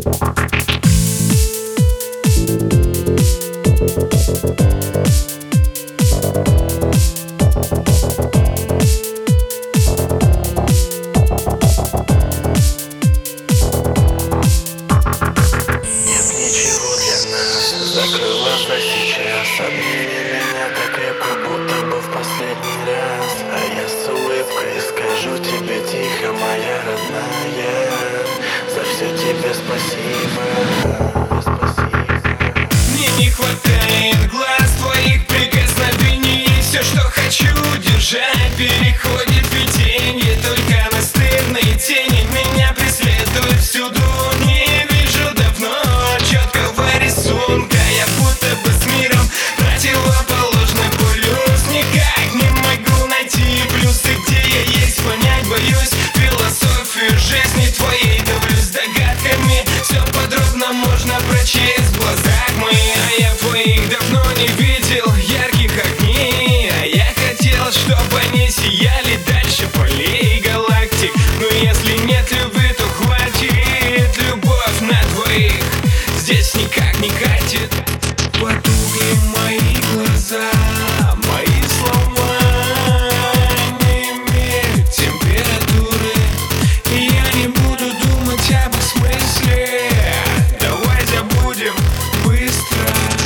Закрой глаза сейчас, обними меня так крепко, будто бы в последний раз. А я с улыбкой скажу тебе тихо, моя родная, за все тебе спасибо, спасибо. Мне не хватает глаз твоих прикосновений, все, что хочу держать, переходит в виденье. Только настырные тени меня преследуют всюду. Не вижу давно четкого рисунка, я будто бы с миром противоположный полюс. Никак не могу найти плюсы, где я есть, понять боюсь. Философию жизни твоей давлюсь догадками, все подробно можно прочесть в глазах моих. А я твоих давно не видел ярких огней, а я хотел, чтобы они сияли дальше полей галактик. Но если нет любви, то хватит любовь на двоих, здесь никак не катит. Потухли мои глаза, мои слова не имеют температуры, и я не буду думать об их смысле. Давай забудем быстро,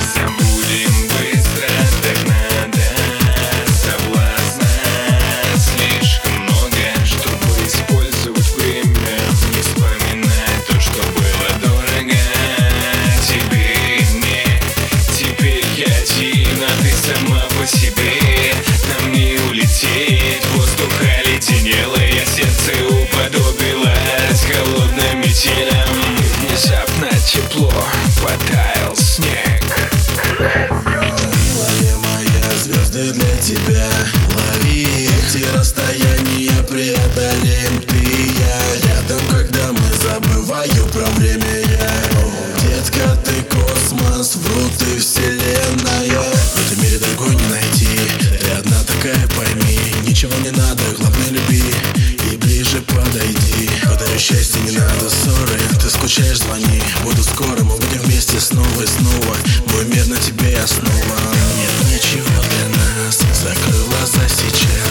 так надо. Соблазна слишком много, чтобы использовать время. Не вспоминай то, что было дорого тебе и мне. Теперь я один, а ты сама по себе. Нам не улететь, воздух оледенел, и я сердце уподобилось холодным метелям. Внезапно тепло, потаял снег. Милая моя, звезды для тебя лови, эти расстояния преодолеем ты и я. Рядом, когда мы забываю про время я. Детка, ты космос, врут ты вселенная. В этом мире другой не найти, ты одна такая, пойми. Ничего не надо, главное люби и ближе подойди. Подарю счастье, не надо ссоры, ты скучаешь, звони. Буду скоро, мы будем вместе снова и снова. Мой мир на тебе основан. Нет ничего для нас, закрой глаза сейчас.